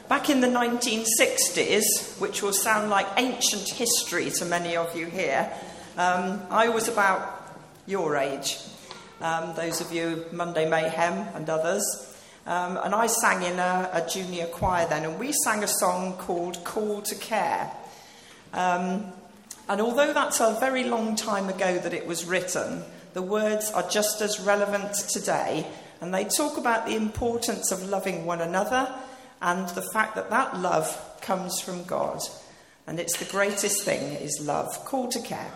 Back in the 1960s, which will sound like ancient history to many of you here, I was about your age, those of you Monday Mayhem and others. And I sang in a junior choir then, and we sang a song called Call to Care. And although that's a very long time ago that it was written, the words are just as relevant today, and they talk about the importance of loving one another and the fact that that love comes from God. And it's the greatest thing is love. Call to Care.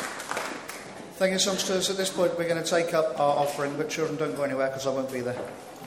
Thank you, songsters. At this point, we're going to take up our offering, but children, don't go anywhere because I won't be there.